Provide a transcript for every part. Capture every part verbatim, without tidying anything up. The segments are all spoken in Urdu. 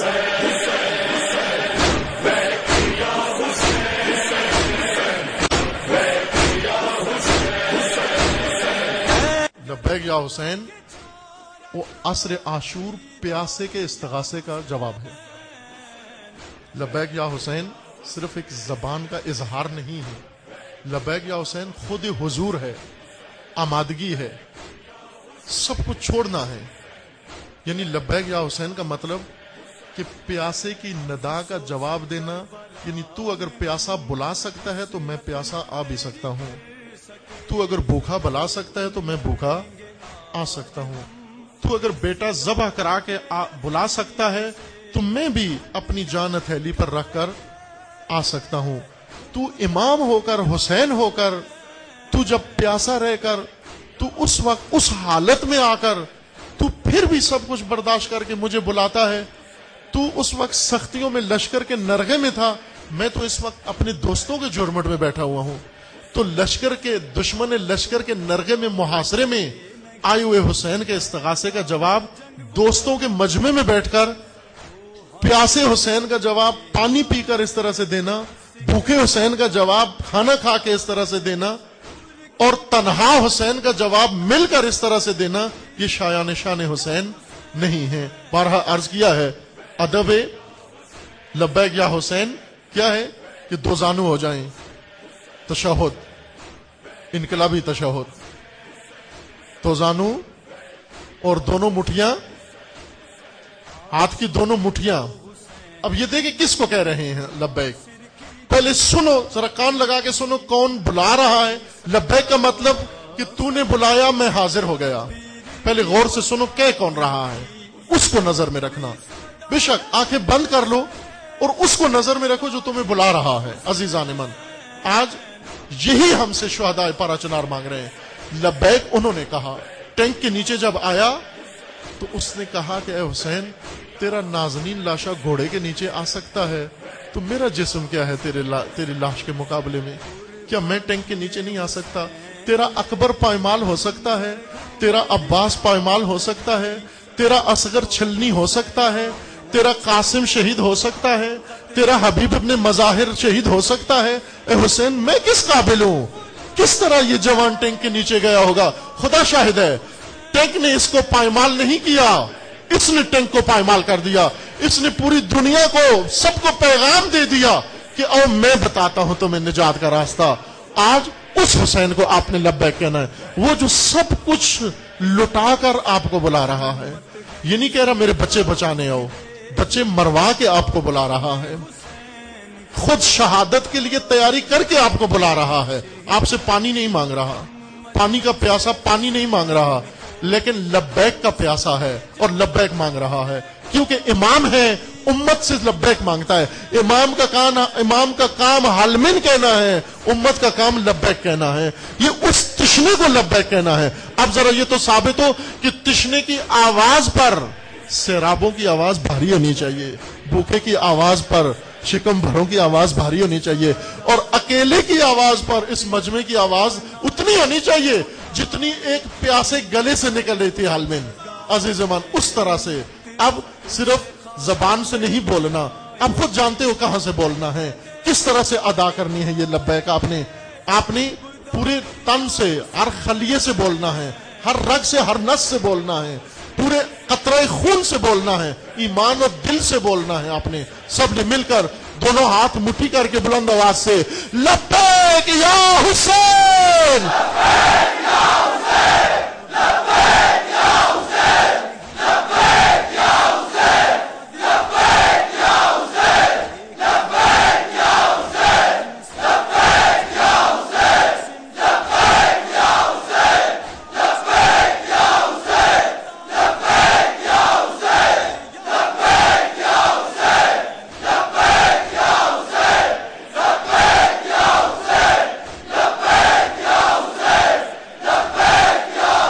لبیک یا حسین وہ عصر عاشور پیاسے کے استغاثے کا جواب ہے. لبیک یا حسین صرف ایک زبان کا اظہار نہیں ہے. لبیک یا حسین خود حضور ہے، آمادگی ہے، سب کچھ چھوڑنا ہے. یعنی لبیک یا حسین کا مطلب کہ پیاسے کی ندا کا جواب دینا. یعنی تو اگر پیاسا بلا سکتا ہے تو میں پیاسا آ بھی سکتا ہوں، تو اگر بھوکا بلا سکتا ہے تو میں بھوکا آ سکتا ہوں، تو اگر بیٹا ذبح کرا کے بلا سکتا ہے تو میں بھی اپنی جان ہتھیلی پر رکھ کر آ سکتا ہوں. تو امام ہو کر، حسین ہو کر، تو جب پیاسا رہ کر، تو اس وقت اس حالت میں آ کر تو پھر بھی سب کچھ برداشت کر کے مجھے بلاتا ہے. تو اس وقت سختیوں میں لشکر کے نرغے میں تھا، میں تو اس وقت اپنے دوستوں کے جھرمٹ میں بیٹھا ہوا ہوں. تو لشکر کے دشمن لشکر کے نرغے میں، محاصرے میں آئے ہوئے حسین کے استغاثے کا جواب دوستوں کے مجمع میں بیٹھ کر، پیاسے حسین کا جواب پانی پی کر اس طرح سے دینا، بھوکے حسین کا جواب کھانا کھا کے اس طرح سے دینا، اور تنہا حسین کا جواب مل کر اس طرح سے دینا، یہ شایان شان حسین نہیں ہے. بارہا عرض کیا ہے ادب لبیک یا حسین کیا ہے کہ دو زانو ہو جائیں. تشہد، انقلابی تشہد، تو زانو اور دونوں مٹھیاں، ہاتھ کی دونوں مٹھیاں. اب یہ دیکھیں کس کو کہہ رہے ہیں لبیک. پہلے سنو، ذرا کان لگا کے سنو کون بلا رہا ہے. لبیک کا مطلب کہ تو نے بلایا، میں حاضر ہو گیا. پہلے غور سے سنو کہہ کون رہا ہے، اس کو نظر میں رکھنا. بے شک آنکھیں بند کر لو اور اس کو نظر میں رکھو جو تمہیں بلا رہا ہے. عزیزان من، آج یہی ہم سے شہداء پارا چنار مانگ رہے ہیں. لبیک انہوں نے کہا. ٹینک کے نیچے جب آیا تو اس نے کہا کہ اے حسین، تیرا نازنین لاشا گھوڑے کے نیچے آ سکتا ہے تو میرا جسم کیا ہے تیرے لا تیری لاش کے مقابلے میں؟ کیا میں ٹینک کے نیچے نہیں آ سکتا؟ تیرا اکبر پائمال ہو سکتا ہے، تیرا عباس پائمال ہو سکتا ہے، تیرا اصغر چھلنی ہو سکتا ہے، تیرا قاسم شہید ہو سکتا ہے، تیرا حبیب ابن مظاہر شہید ہو سکتا ہے. اے حسین، میں کس قابل ہوں؟ کس طرح یہ جوان ٹینک کے نیچے گیا ہوگا؟ خدا شاہد ہے، ٹینک نے اس کو پائمال نہیں کیا، اس نے ٹینک کو پائمال کر دیا. اس نے پوری دنیا کو، سب کو پیغام دے دیا کہ او میں بتاتا ہوں تمہیں نجات کا راستہ. آج اس حسین کو آپ نے لبیک کہنا ہے، وہ جو سب کچھ لٹا کر آپ کو بلا رہا ہے. یہ نہیں کہہ رہا میرے بچے بچانے آؤ، بچے مروا کے آپ کو بلا رہا ہے. خود شہادت کے لیے تیاری کر کے آپ کو بلا رہا ہے. آپ سے پانی نہیں مانگ رہا، پانی کا پیاسا پانی نہیں مانگ رہا، لیکن لبیک کا پیاسا ہے اور لبیک مانگ رہا ہے. کیونکہ امام ہے، امت سے لبیک مانگتا ہے. امام کا کام امام کا کام حلمن کہنا ہے، امت کا کام لبیک کہنا ہے. یہ اس تشنے کو لبیک کہنا ہے. اب ذرا یہ تو ثابت ہو کہ تشنے کی آواز پر سیرابوں کی آواز بھاری ہونی چاہیے، بھوکے کی آواز پر شکم بھروں کی آواز بھاری ہونی چاہیے، اور اکیلے کی آواز پر اس مجمع کی آواز اتنی ہونی چاہیے جتنی ایک پیاسے گلے سے نکل رہی تھی حلمن. عزیز من، اس طرح سے اب صرف زبان سے نہیں بولنا، اب خود جانتے ہو کہاں سے بولنا ہے، کس طرح سے ادا کرنی ہے یہ لبیک. آپ نے آپ نے پورے تن سے، ہر خلیے سے بولنا ہے، ہر رگ سے، ہر نس سے بولنا ہے، پورے قطرہ خون سے بولنا ہے، ایمان اور دل سے بولنا ہے. آپ نے سب نے مل کر دونوں ہاتھ مٹھی کر کے بلند آواز سے لبیک یا حسین، لبیک یا حسین، لبیک یا حسین، لبیک یا حسین، لبیک یا حسین، لبیک یا حسین، لبیک یا حسین، لبیک یا حسین، لبیک یا حسین، لبیک یا حسین، لبیک یا حسین، لبیک یا حسین، لبیک یا حسین، لبیک یا حسین، لبیک یا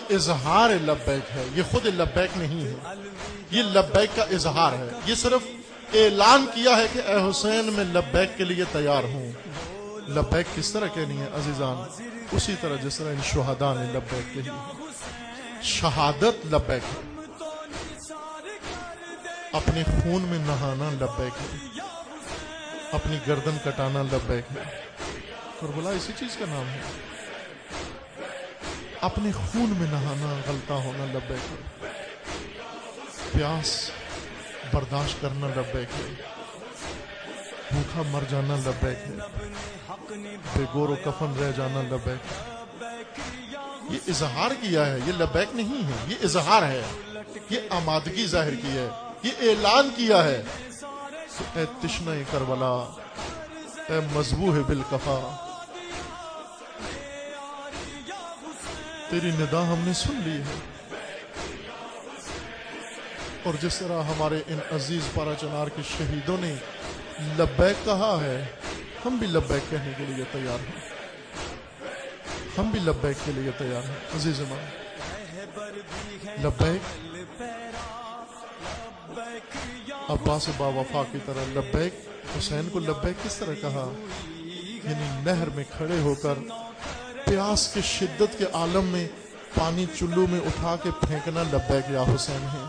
اظہار لبیک ہے، یہ خود لبیک نہیں ہے، یہ لبیک کا اظہار ہے. یہ صرف اعلان کیا ہے کہ اے حسین میں لبیک کے لیے تیار ہوں. لبیک کس طرح کہنی ہے عزیزان؟ اسی طرح جس طرح ان شہداء نے لبیک کہی ہے. شہادت لبیک ہے، اپنے خون میں نہانا لبیک ہے، اپنی گردن کٹانا لبیک ہے. کربلا اسی چیز کا نام ہے. اپنے خون میں نہانا، غلطہ ہونا لبیک ہے. پیاس برداشت کرنا لبیک ہے. بھوکا مر جانا لبیک ہے. بے گور و کفن رہ جانا لبیک ہے. یہ اظہار کیا ہے، یہ لبیک نہیں ہے، یہ اظہار ہے. یہ آمادگی ظاہر کی ہے، یہ اعلان کیا ہے. اے تشنہ کربلا، اے مذبوح بالکفا، تیری ندا ہم نے سن لی ہے. اور جس طرح ہمارے ان عزیز پارا چنار کے شہیدوں نے لبیک کہا ہے، ہم بھی لبیک کہنے کے لیے تیار ہیں. ہم بھی لبیک کے لیے تیار ہیں. عزیز مان، لبیک عباس با وفا کی طرح لبیک. حسین کو لبیک کس طرح کہا؟ یعنی نہر میں کھڑے ہو کر پیاس کے شدت کے عالم میں پانی چلو میں اٹھا کے پھینکنا لبیک یا حسین ہے.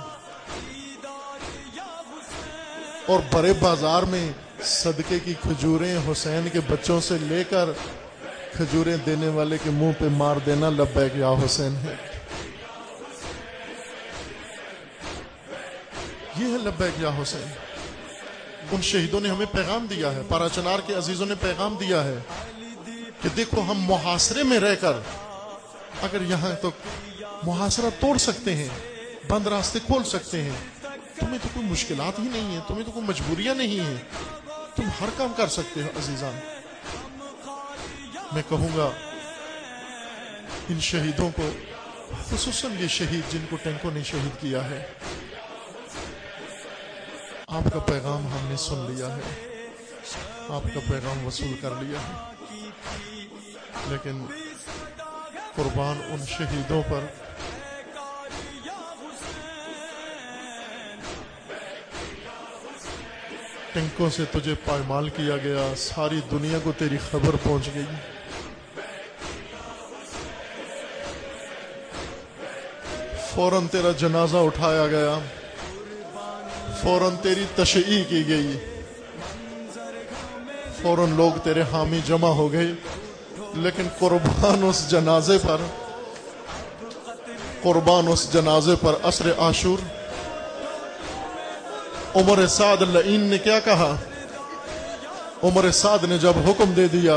اور بڑے بازار میں صدقے کی کھجوریں حسین کے بچوں سے لے کر کھجوریں دینے والے کے منہ پہ مار دینا لبیک یا حسین ہے. یہ ہے لبیک یا حسین. ان شہیدوں نے ہمیں پیغام دیا ہے، پارا چنار کے عزیزوں نے پیغام دیا ہے کہ دیکھو ہم محاصرے میں رہ کر اگر یہاں تو محاصرہ توڑ سکتے ہیں، بند راستے کھول سکتے ہیں. تمہیں تو کوئی مشکلات ہی نہیں ہے، تمہیں تو کوئی مجبوریاں نہیں ہیں، تم ہر کام کر سکتے ہو. عزیزان، میں کہوں گا ان شہیدوں کو، خصوصاً یہ شہید جن کو ٹینکوں نے شہید کیا ہے، آپ کا پیغام ہم نے سن لیا ہے، آپ کا پیغام وصول کر لیا ہے. لیکن قربان ان شہیدوں پر ٹینکوں سے تجھے پائمال کیا گیا، ساری دنیا کو تیری خبر پہنچ گئی. فوراً تیرا جنازہ اٹھایا گیا، فوراً تیری تشییع کی گئی، فوراً لوگ تیرے حامی جمع ہو گئے. لیکن قربان اس جنازے پر قربان اس جنازے پر عصر عاشور عمر سعد لعین نے کیا کہا؟ عمر سعد نے جب حکم دے دیا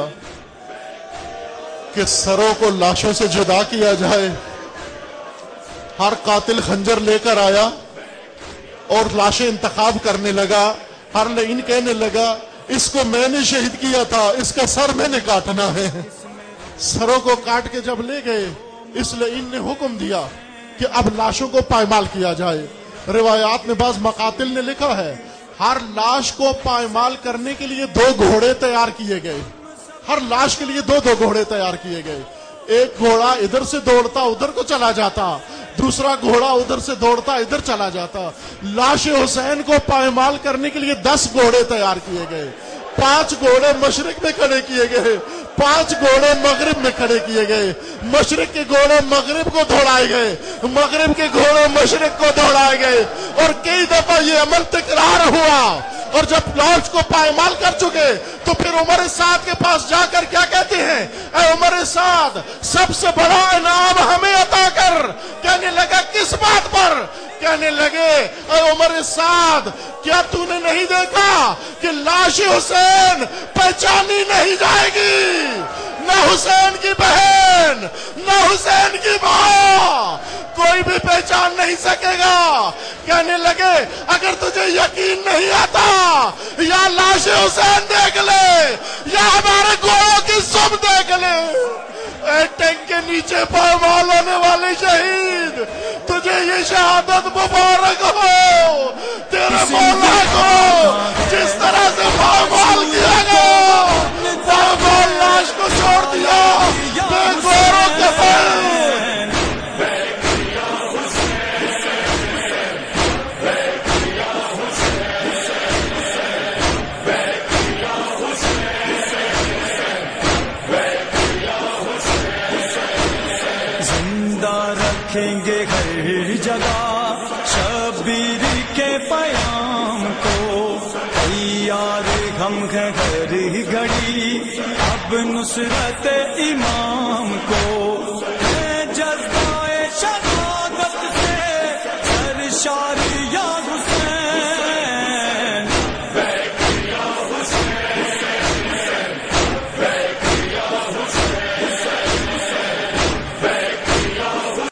کہ سروں کو لاشوں سے جدا کیا جائے، ہر قاتل خنجر لے کر آیا اور لاشیں انتخاب کرنے لگا. ہر لعین کہنے لگا اس کو میں نے شہید کیا تھا، اس کا سر میں نے کاٹنا ہے. سروں کو کاٹ کے جب لے گئے، اس لعین نے حکم دیا کہ اب لاشوں کو پائمال کیا جائے. روایات میں بعض مقاتل نے لکھا ہے ہر لاش کو پائمال کرنے کے لیے دو گھوڑے تیار کیے گئے. ہر لاش کے لیے دو دو گھوڑے تیار کیے گئے. ایک گھوڑا ادھر سے دوڑتا ادھر کو چلا جاتا، دوسرا گھوڑا ادھر سے دوڑتا ادھر چلا جاتا. لاش حسین کو پائمال کرنے کے لیے دس گھوڑے تیار کیے گئے. پانچ گھوڑے مشرق میں کھڑے کیے گئے، پانچ گھوڑے مغرب میں کھڑے کیے گئے. مشرق کے گھوڑے مغرب کو دوڑائے گئے، مغرب کے گھوڑے مشرق کو دوڑائے گئے. اور کئی دفعہ یہ عمل تکرار ہوا. اور جب لاش کو پائمال کر چکے تو پھر عمر سعد کے پاس جا کر کیا کہتے ہیں؟ اے عمر سعد، سب سے بڑا انعام ہمیں عطا کر. کہنے لگا کس بات پر؟ کہنے لگے اے عمر سعد، کیا تو نے نہیں دیکھا کہ لاش حسین پہچانی نہیں جائے گی؟ نہ حسین کی بہن، نہ حسین کی ماں، کوئی بھی پہچان نہیں سکے گا. کہنے لگے اگر تجھے یقین نہیں آتا یا لاش حسین دیکھ لے یا ہمارے گھوڑوں کی سب دیکھ لے. اے ٹینک کے نیچے پائمال ہونے والے شہید، تجھے یہ شہادت مبارک ہو. تیرے مولا کو جس طرح سے پائمال کیا گیا، پائمال لاش کو چھوڑ دیا بے گور و کفن. رکھیں گے ہر جگہ شبیر کے پیام کو، تیار ہم ہیں ہر گھڑی اب نصرت امام کو، جذبہ شہادت سے سرشار